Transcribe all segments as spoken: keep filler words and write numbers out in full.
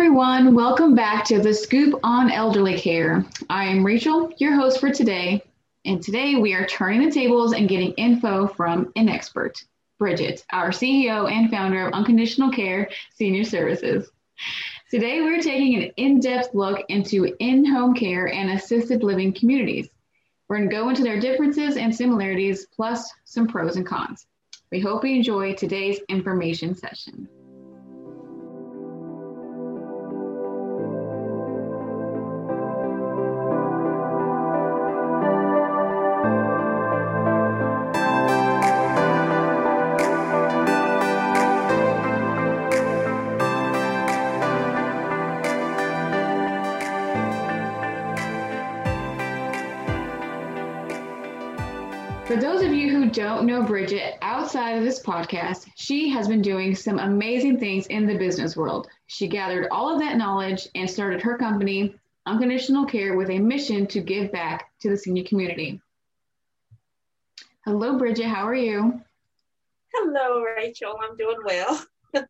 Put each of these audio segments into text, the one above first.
everyone. Welcome back to the Scoop on Elderly Care. I am Rachel, your host for today. And today we are turning the tables and getting info from an expert, Bridget, our C E O and founder of Unconditional Care Senior Services. Today we're taking an in-depth look into in-home care and assisted living communities. We're going to go into their differences and similarities, plus some pros and cons. We hope you enjoy today's information session. For those of you who don't know Bridget, outside of this podcast, she has been doing some amazing things in the business world. She gathered all of that knowledge and started her company, Unconditional Care, with a mission to give back to the senior community. Hello, Bridget. How are you? Hello, Rachel. I'm doing well. So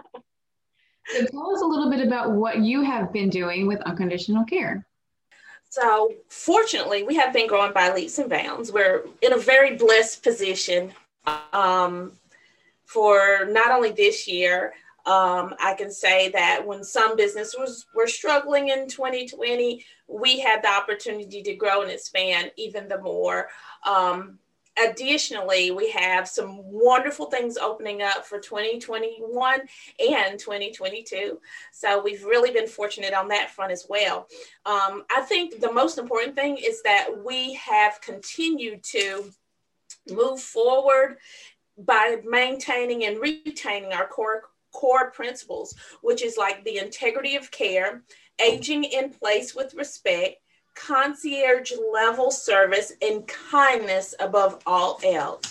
tell us a little bit about what you have been doing with Unconditional Care. So fortunately, we have been growing by leaps and bounds. We're in a very blessed position um, for not only this year. Um, I can say that when some businesses were struggling in twenty twenty, we had the opportunity to grow and expand even the more. Um, Additionally, we have some wonderful things opening up for twenty twenty-one and twenty twenty-two. So we've really been fortunate on that front as well. Um, I think the most important thing is that we have continued to move forward by maintaining and retaining our core core principles, which is like the integrity of care, aging in place with respect, concierge level service, and kindness above all else.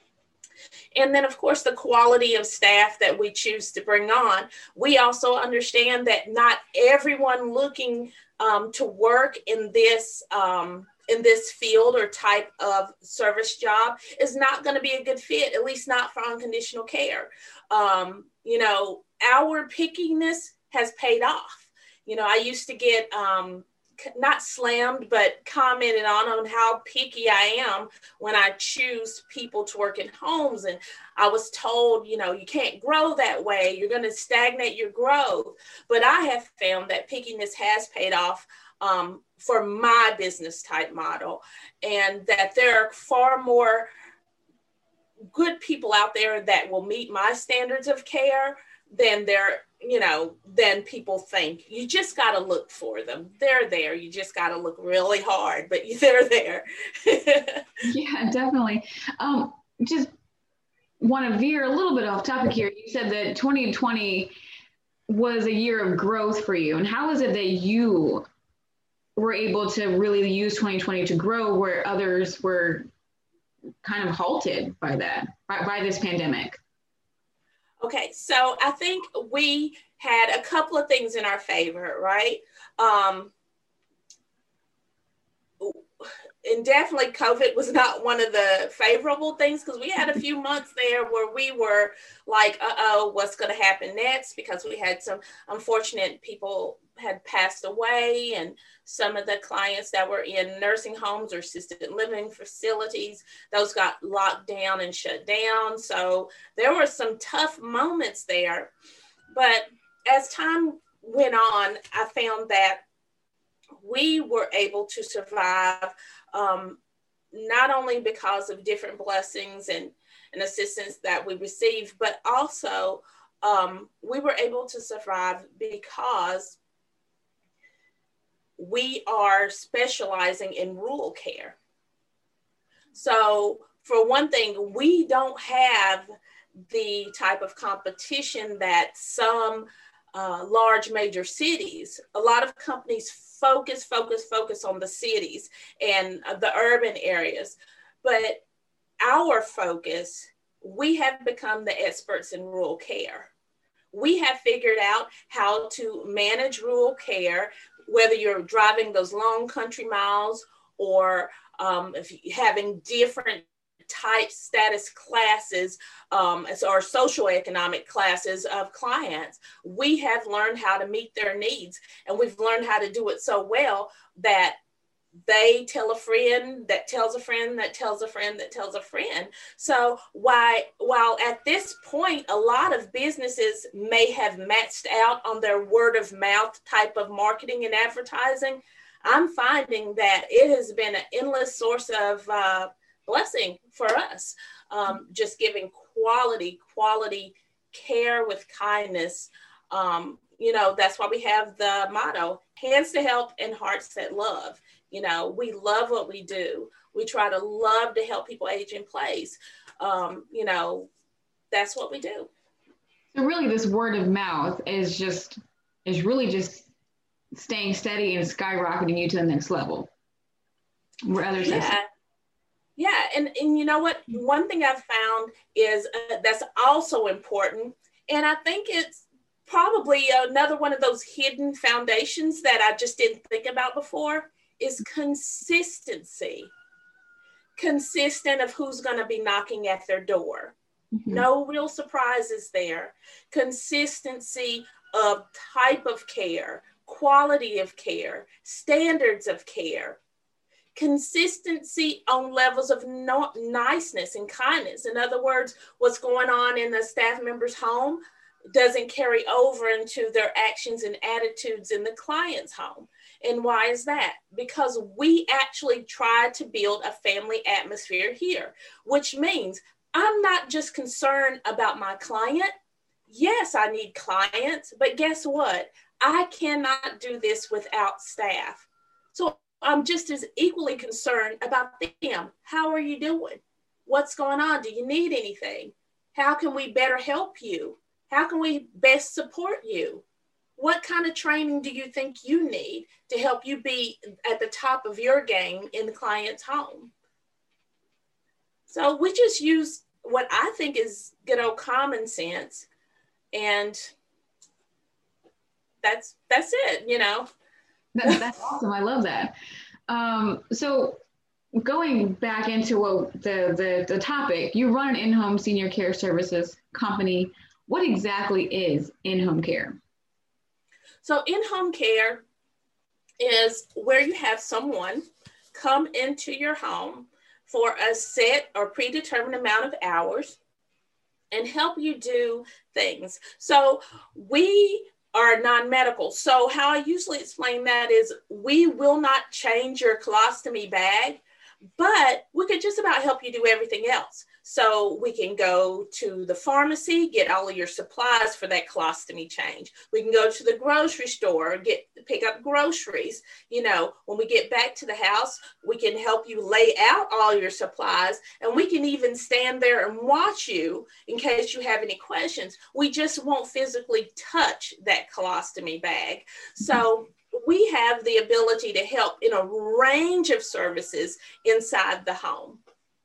And then, of course, the quality of staff that we choose to bring on. We also understand that not everyone looking um, to work in this um, in this field or type of service job is not going to be a good fit, at least not for unconditional care. Um, you know, our pickiness has paid off. You know, I used to get um, not slammed, but commented on on how picky I am when I choose people to work in homes. And I was told, you know, you can't grow that way. You're going to stagnate your growth. But I have found that pickiness has paid off um, for my business type model, and that there are far more good people out there that will meet my standards of care than there you know, than people think. You just got to look for them. They're there. You just got to look really hard, but they're there. Yeah, definitely. Um, just want to veer a little bit off topic here. You said that twenty twenty was a year of growth for you. And how is it that you were able to really use twenty twenty to grow where others were kind of halted by that, by, by this pandemic? Okay, so I think we had a couple of things in our favor, right? Um, and definitely COVID was not one of the favorable things, because we had a few months there where we were like, uh-oh, what's going to happen next? Because we had some unfortunate people had passed away, and some of the clients that were in nursing homes or assisted living facilities, those got locked down and shut down. So there were some tough moments there. But as time went on, I found that we were able to survive, um, not only because of different blessings and, and assistance that we received, but also um, we were able to survive because we are specializing in rural care. So for one thing, we don't have the type of competition that some uh, large major cities, a lot of companies focus, focus, focus on the cities and uh, the urban areas. But our focus, we have become the experts in rural care. We have figured out how to manage rural care, whether you're driving those long country miles or um, if you're having different type status classes um, or socioeconomic classes of clients. We have learned how to meet their needs, and we've learned how to do it so well that they tell a friend that tells a friend that tells a friend that tells a friend. So why, while at this point, a lot of businesses may have maxed out on their word of mouth type of marketing and advertising, I'm finding that it has been an endless source of uh, blessing for us. Um, just giving quality, quality care with kindness. Um, you know, that's why we have the motto, hands to help and hearts that love. You know, we love what we do. We try to love to help people age in place. Um, you know, that's what we do. So really this word of mouth is just, is really just staying steady and skyrocketing you to the next level. Where others yeah. have- yeah. And, and you know what? One thing I've found is uh, that's also important. And I think it's probably another one of those hidden foundations that I just didn't think about before is consistency. Consistent of who's going to be knocking at their door. Mm-hmm. No real surprises there. Consistency of type of care, quality of care, standards of care. Consistency on levels of no- niceness and kindness. In other words, what's going on in the staff member's home doesn't carry over into their actions and attitudes in the client's home. And why is that? Because we actually try to build a family atmosphere here, which means I'm not just concerned about my client. Yes, I need clients, but guess what? I cannot do this without staff. So I'm just as equally concerned about them. How are you doing? What's going on? Do you need anything? How can we better help you? How can we best support you? What kind of training do you think you need to help you be at the top of your game in the client's home? So we just use what I think is good old common sense, and that's that's it, you know. That, that's awesome. I love that. Um, so going back into what the, the the topic, you run an in-home senior care services company. What exactly is in-home care? So in-home care is where you have someone come into your home for a set or predetermined amount of hours and help you do things. So we are non-medical. So how I usually explain that is we will not change your colostomy bag, but we could just about help you do everything else. So we can go to the pharmacy, get all of your supplies for that colostomy change. We can go to the grocery store, get pick up groceries. You know, when we get back to the house, we can help you lay out all your supplies, and we can even stand there and watch you in case you have any questions. We just won't physically touch that colostomy bag. So we have the ability to help in a range of services inside the home.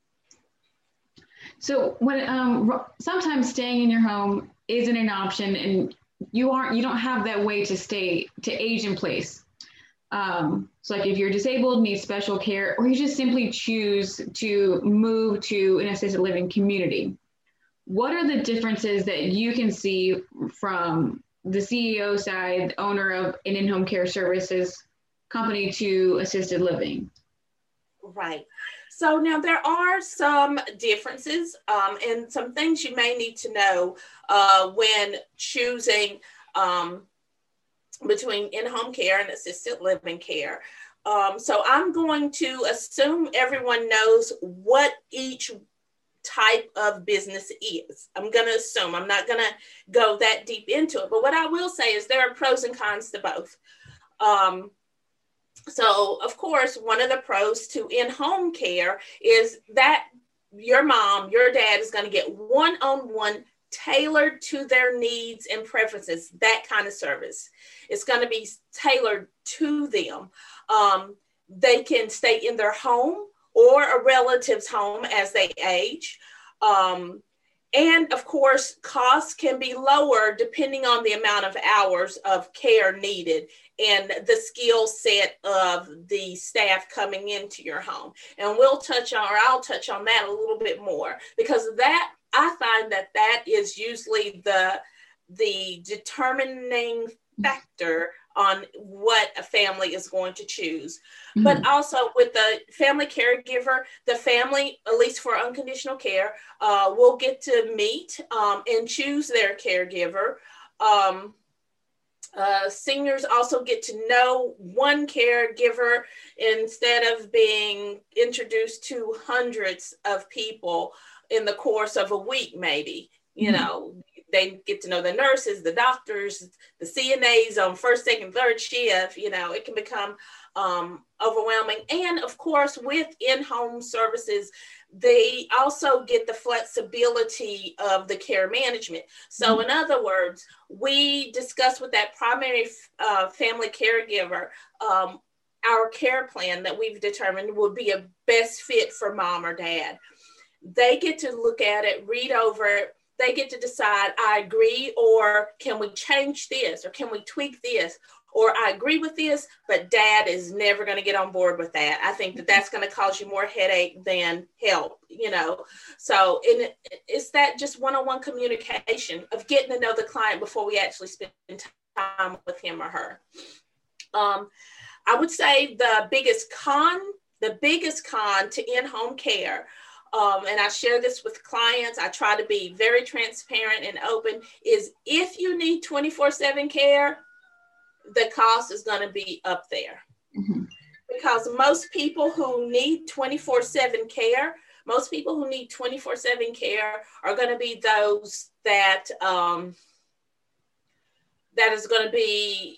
So when um, sometimes staying in your home isn't an option, and you aren't, you don't have that way to stay to age in place. Um, so like if you're disabled, need special care, or you just simply choose to move to an assisted living community, what are the differences that you can see from the C E O side, owner of an in-home care services company, to assisted living? Right. So now there are some differences um, and some things you may need to know uh, when choosing um, between in-home care and assisted living care. Um, so I'm going to assume everyone knows what each type of business is. I'm going to assume. I'm not going to go that deep into it. But what I will say is there are pros and cons to both. Um, So, of course, one of the pros to in-home care is that your mom, your dad is going to get one-on-one tailored to their needs and preferences, that kind of service. It's going to be tailored to them. Um, they can stay in their home or a relative's home as they age. Um, and of course, costs can be lower depending on the amount of hours of care needed and the skill set of the staff coming into your home. And we'll touch on, or I'll touch on that a little bit more, because that, I find that that is usually the, the determining factor on what a family is going to choose. Mm-hmm. But also with the family caregiver, the family, at least for unconditional care, uh, will get to meet um, and choose their caregiver. Um, uh, seniors also get to know one caregiver instead of being introduced to hundreds of people in the course of a week, maybe, you mm-hmm. know. They get to know the nurses, the doctors, the C N As on first, second, third shift. You know, it can become um, overwhelming. And of course, with in-home services, they also get the flexibility of the care management. So mm-hmm. in other words, we discuss with that primary uh, family caregiver, um, our care plan that we've determined would be a best fit for mom or dad. They get to look at it, read over it. They get to decide, I agree, or can we change this, or can we tweak this, or I agree with this, but dad is never going to get on board with that. I think that that's going to cause you more headache than help, you know. So and it, it's that just one-on-one communication of getting to know the client before we actually spend time with him or her. Um, I would say the biggest con, the biggest con to in-home care, Um, and I share this with clients, I try to be very transparent and open, is if you need twenty-four seven care, the cost is going to be up there. Mm-hmm. Because most people who need twenty-four seven care, most people who need twenty-four seven care are going to be those that, um, that is going to be,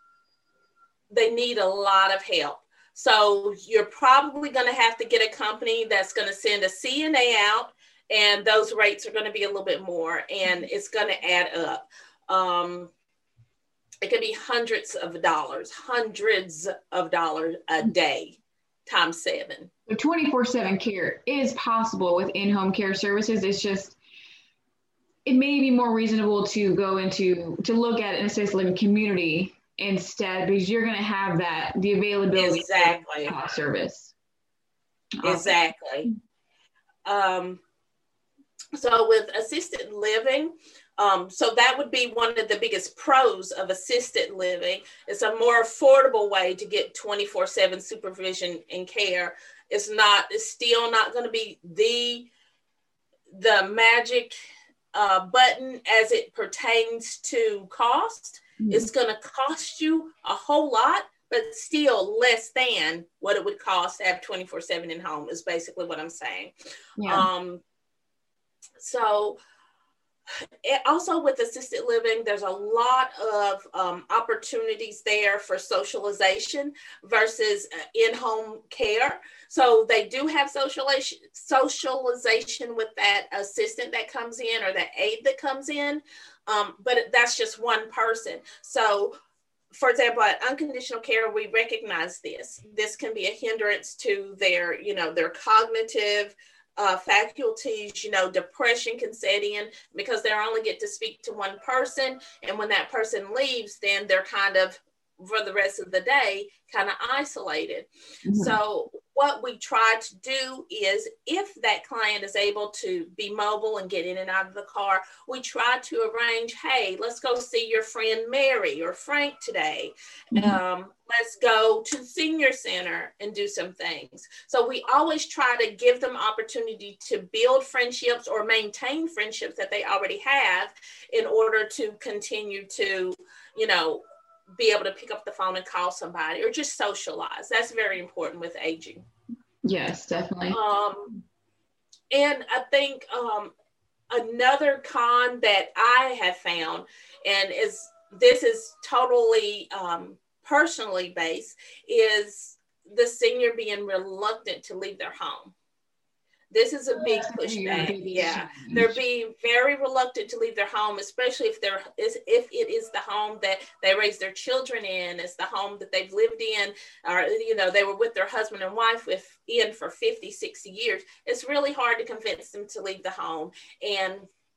they need a lot of help. So you're probably going to have to get a company that's going to send a C N A out, and those rates are going to be a little bit more, and it's going to add up. Um, it could be hundreds of dollars, hundreds of dollars a day times seven. The twenty-four seven care is possible with in-home care services. It's just, it may be more reasonable to go into, to look at an assisted living community instead, because you're going to have that, the availability exactly of service. Exactly. Um, so with assisted living, um, so that would be one of the biggest pros of assisted living. It's a more affordable way to get twenty-four seven supervision and care. It's not, it's still not going to be the, the magic uh, button as it pertains to cost. It's going to cost you a whole lot, but still less than what it would cost to have twenty-four seven in home is basically what I'm saying. Yeah. Um, so it, also with assisted living, there's a lot of um, opportunities there for socialization versus uh, in-home care. So they do have socialization, socialization with that assistant that comes in or that aide that comes in. Um, but that's just one person. So, for example, at unconditional care, we recognize this. This can be a hindrance to their, you know, their cognitive uh, faculties. You know, depression can set in because they only get to speak to one person. And when that person leaves, then they're kind of, for the rest of the day, kind of isolated. Mm-hmm. So what we try to do is, if that client is able to be mobile and get in and out of the car, we try to arrange, hey, let's go see your friend Mary or Frank today. Mm-hmm. Um, let's go to the senior center and do some things. So we always try to give them opportunity to build friendships or maintain friendships that they already have in order to continue to, you know, be able to pick up the phone and call somebody or just socialize. That's very important with aging. Yes, definitely. Um, and I think um, another con that I have found, and is this is totally um, personally based, is the senior being reluctant to leave their home. This is a big pushback. Yeah, they're being very reluctant to leave their home, especially if they're if it is the home that they raised their children in. It's the home that they've lived in, or you know, they were with their husband and wife with in for fifty, sixty years. It's really hard to convince them to leave the home. And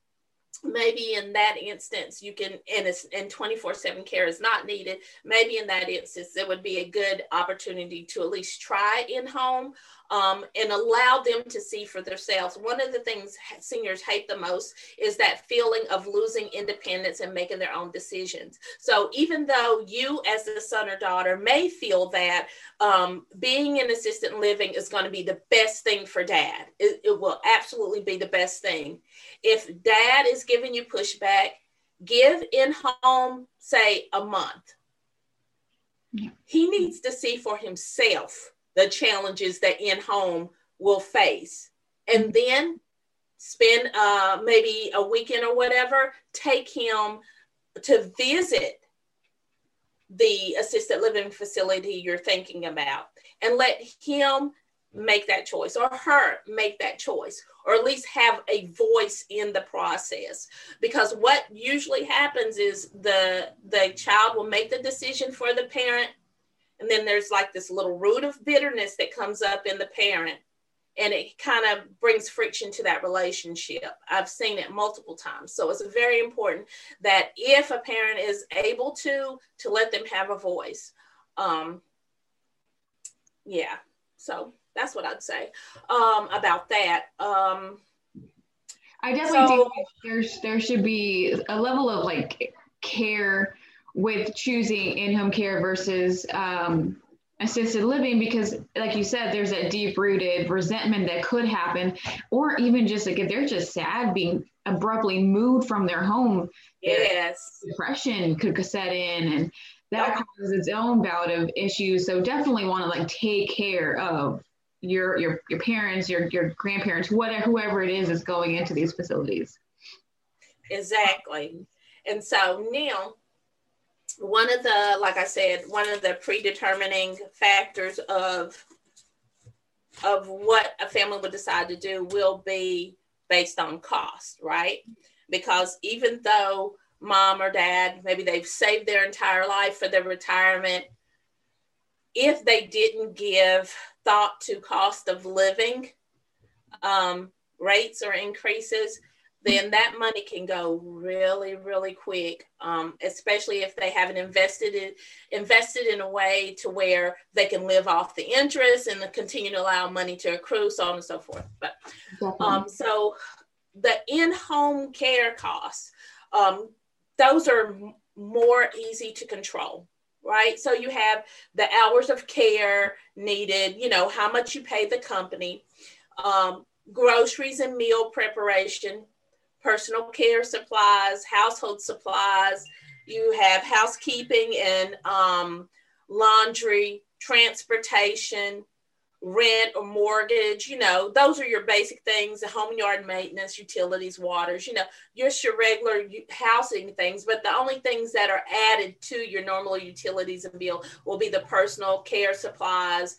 maybe in that instance you can, and it's and twenty-four seven care is not needed, maybe in that instance it would be a good opportunity to at least try in-home, um, and allow them to see for themselves. One of the things seniors hate the most is that feeling of losing independence and making their own decisions. So even though you as the son or daughter may feel that um, being in assisted living is going to be the best thing for dad, it, it will absolutely be the best thing. If dad is giving you pushback, give in-home, say, a month. Yeah. He needs to see for himself the challenges that in-home will face. And then spend uh, maybe a weekend or whatever, take him to visit the assisted living facility you're thinking about and let him make that choice, or her make that choice, or at least have a voice in the process. Because what usually happens is the the child will make the decision for the parent, and then there's like this little root of bitterness that comes up in the parent, and it kind of brings friction to that relationship. I've seen it multiple times. So it's very important that if a parent is able to, to let them have a voice. Um, yeah, so that's what I'd say um, about that. Um, I definitely so, think there's there should be a level of like care with choosing in-home care versus um, assisted living, because like you said, there's a deep-rooted resentment that could happen, or even just like if they're just sad being abruptly moved from their home, yes, depression could set in, and that causes its own bout of issues. So definitely want to like take care of your your your parents, your your grandparents, whatever, whoever it is is going into these facilities. Exactly. And so now, one of the, like I said, one of the predetermining factors of of what a family would decide to do will be based on cost, right? Because even though mom or dad, maybe they've saved their entire life for their retirement, if they didn't give thought to cost of living um, rates or increases, then that money can go really, really quick, um, especially if they haven't invested in, invested in a way to where they can live off the interest and continue to allow money to accrue, so on and so forth. But um, so the in-home care costs, um, those are m- more easy to control, right? So you have the hours of care needed, you know, how much you pay the company, um, groceries and meal preparation, personal care supplies, household supplies. You have housekeeping and um, laundry, transportation, rent or mortgage. You know, those are your basic things, the home yard maintenance, utilities, waters, you know, just your regular housing things. But the only things that are added to your normal utilities and bill will be the personal care supplies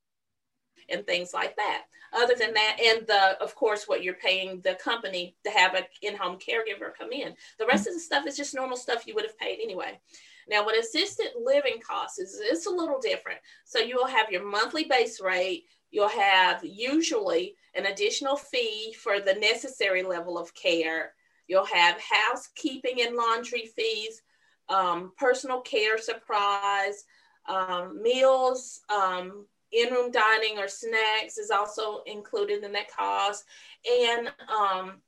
and things like that. Other than that, and the, of course, what you're paying the company to have an in-home caregiver come in. The rest of the stuff is just normal stuff you would have paid anyway. Now, what assisted living costs is, it's a little different. So you will have your monthly base rate. You'll have usually an additional fee for the necessary level of care. You'll have housekeeping and laundry fees, um, personal care supplies, um, meals, um, in-room dining or snacks is also included in that cost. And um,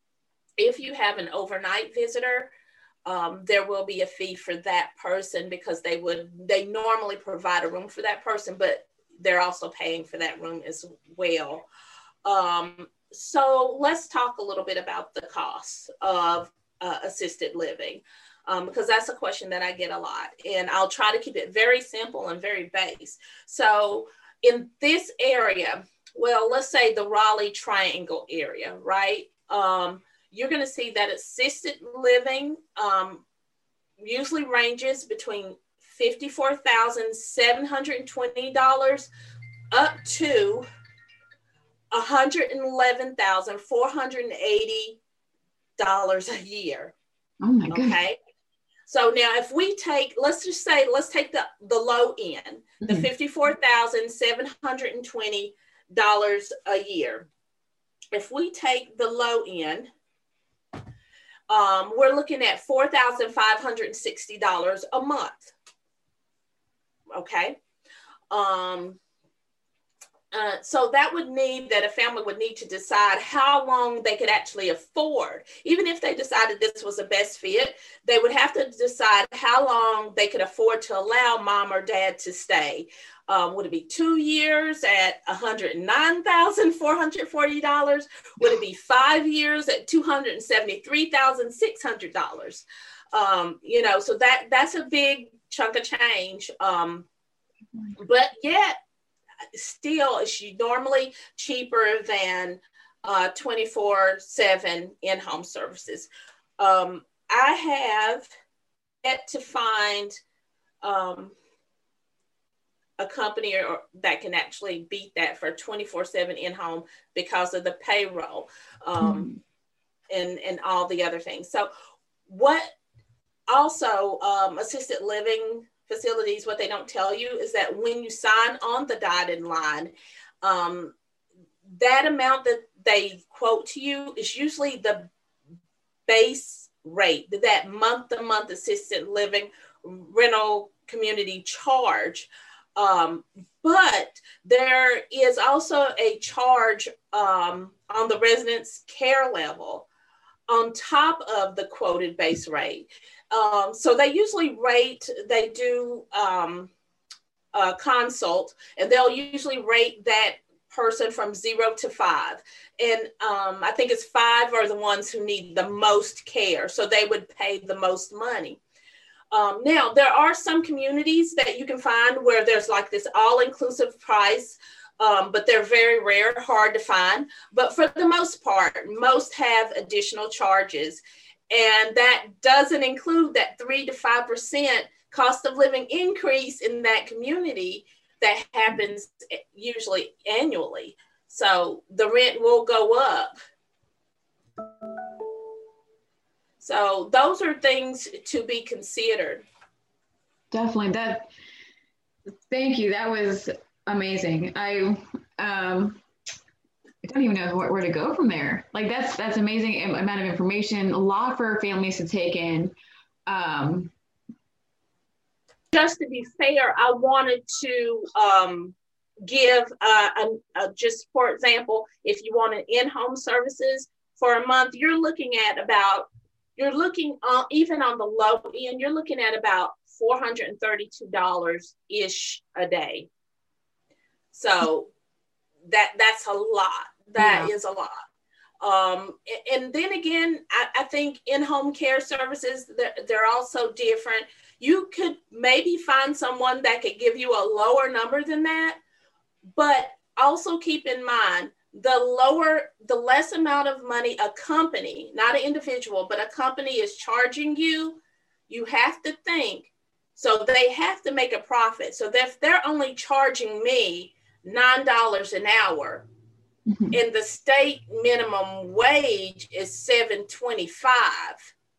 if you have an overnight visitor, um, there will be a fee for that person, because they would, they normally provide a room for that person, but they're also paying for that room as well. Um, so let's talk a little bit about the costs of uh, assisted living. Um, because that's a question that I get a lot, and I'll try to keep it very simple and very base. So in this area, well, let's say the Raleigh Triangle area, right? Um, you're going to see that assisted living um, usually ranges between fifty-four thousand seven hundred twenty dollars up to one hundred eleven thousand four hundred eighty dollars a year. Oh my goodness. Okay. So now if we take, let's just say, let's take the, the low end, mm-hmm. the fifty-four thousand seven hundred twenty dollars a year. If we take the low end, um, we're looking at four thousand five hundred sixty dollars a month. Okay. Um, Uh, so that would mean that a family would need to decide how long they could actually afford. Even if they decided this was the best fit, they would have to decide how long they could afford to allow mom or dad to stay. Um, would it be two years at one hundred nine thousand four hundred forty dollars? Would it be five years at two hundred seventy-three thousand six hundred dollars? Um, you know, so that that's a big chunk of change. Um, but yet, still, it's normally cheaper than uh, twenty-four seven in-home services. Um, I have yet to find um, a company or, that can actually beat that for twenty-four seven in-home because of the payroll um, mm-hmm. and, and all the other things. So what also um, assisted living facilities, what they don't tell you is that when you sign on the dotted line, um, that amount that they quote to you is usually the base rate, that month-to-month assisted living rental community charge. Um, but there is also a charge um, on the residence care level on top of the quoted base rate. Um, so they usually rate, they do um, a consult, and they'll usually rate that person from zero to five. And um, I think it's five are the ones who need the most care. So they would pay the most money. Um, now, there are some communities that you can find where there's like this all-inclusive price, um, but they're very rare, hard to find. But for the most part, most have additional charges. And that doesn't include that three to five percent cost of living increase in that community that happens usually annually. So the rent will go up. So those are things to be considered. Definitely. That. Thank you. That was amazing. I um, I don't even know where, where to go from there. Like that's that's amazing amount of information. A lot for families to take in. Um, Just to be fair, I wanted to um, give uh, a, a, just for example, if you wanted in-home services for a month, you're looking at about You're looking on, even on the low end, you're looking at about four hundred thirty-two dollars-ish a day. So that that's a lot. That yeah. is a lot. Um, and then again, I, I think in-home care services, they're, they're also different. You could maybe find someone that could give you a lower number than that, but also keep in mind, the lower, the less amount of money a company, not an individual, but a company is charging you, you have to think. So they have to make a profit. So if they're only charging me nine dollars an hour, mm-hmm. and the state minimum wage is seven twenty-five,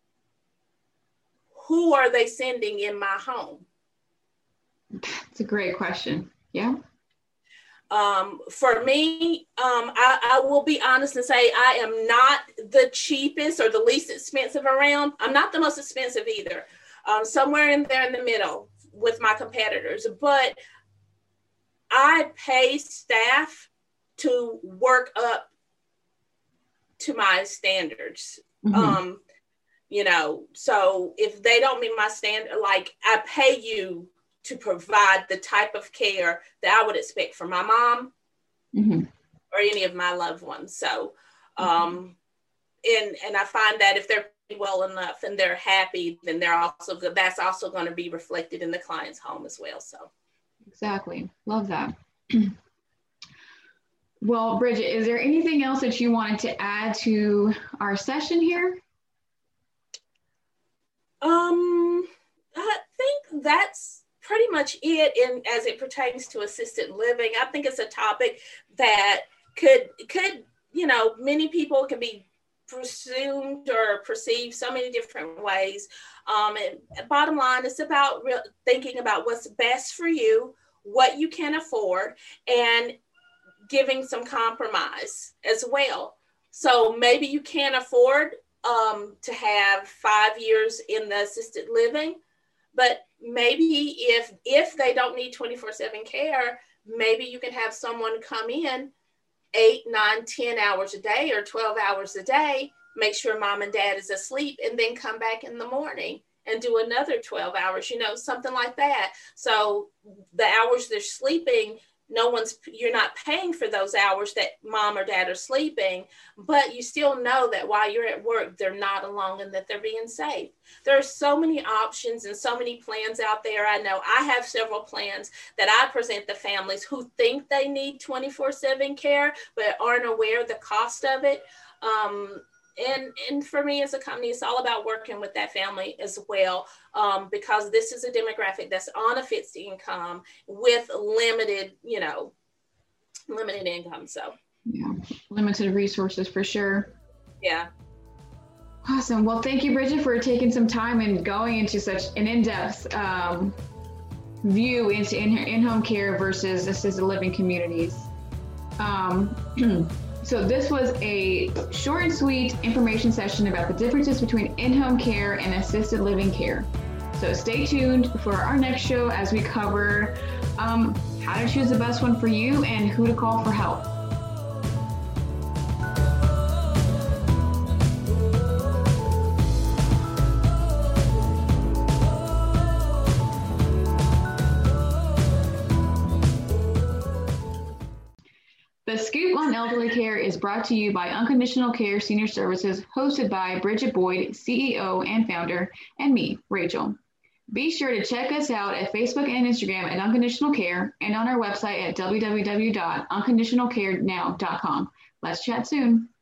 who are they sending in my home? That's a great question. Yeah. Um, for me, um, I, I will be honest and say I am not the cheapest or the least expensive around. I'm not the most expensive either. Um, somewhere in there in the middle with my competitors, but I pay staff to work up to my standards. Mm-hmm. Um, you know, so if they don't meet my standard, like I pay you to provide the type of care that I would expect from my mom, mm-hmm. or any of my loved ones. So, um, mm-hmm. and and I find that if they're well enough and they're happy, then they're also good. That's also going to be reflected in the client's home as well. So, exactly, love that. Well, Bridget, is there anything else that you wanted to add to our session here? Um, I think that's pretty much it in as it pertains to assisted living. I think it's a topic that could could you know many people can be presumed or perceived so many different ways. Um, and bottom line, it's about re- thinking about what's best for you, what you can afford, and giving some compromise as well. So maybe you can't afford um, to have five years in the assisted living, but maybe if if they don't need twenty-four seven care, maybe you can have someone come in eight, nine, ten hours a day or twelve hours a day, make sure mom and dad is asleep, and then come back in the morning and do another twelve hours, you know, something like that. So the hours they're sleeping, no one's, you're not paying for those hours that mom or dad are sleeping, but you still know that while you're at work, they're not alone and that they're being safe. There are so many options and so many plans out there. I know I have several plans that I present to families who think they need twenty-four seven care, but aren't aware of the cost of it. Um, And and for me as a company, it's all about working with that family as well, um, because this is a demographic that's on a fixed income with limited, you know, limited income. So yeah, limited resources for sure. Yeah. Awesome. Well, thank you, Bridget, for taking some time and going into such an in-depth um, view into in- in-home care versus assisted living communities. Um, So this was a short and sweet information session about the differences between in-home care and assisted living care. So stay tuned for our next show as we cover um, how to choose the best one for you and who to call for help. The Scoop on Elderly Care is brought to you by Unconditional Care Senior Services, hosted by Bridget Boyd, C E O and founder, and me, Rachel. Be sure to check us out at Facebook and Instagram at Unconditional Care and on our website at w w w dot unconditional care now dot com. Let's chat soon.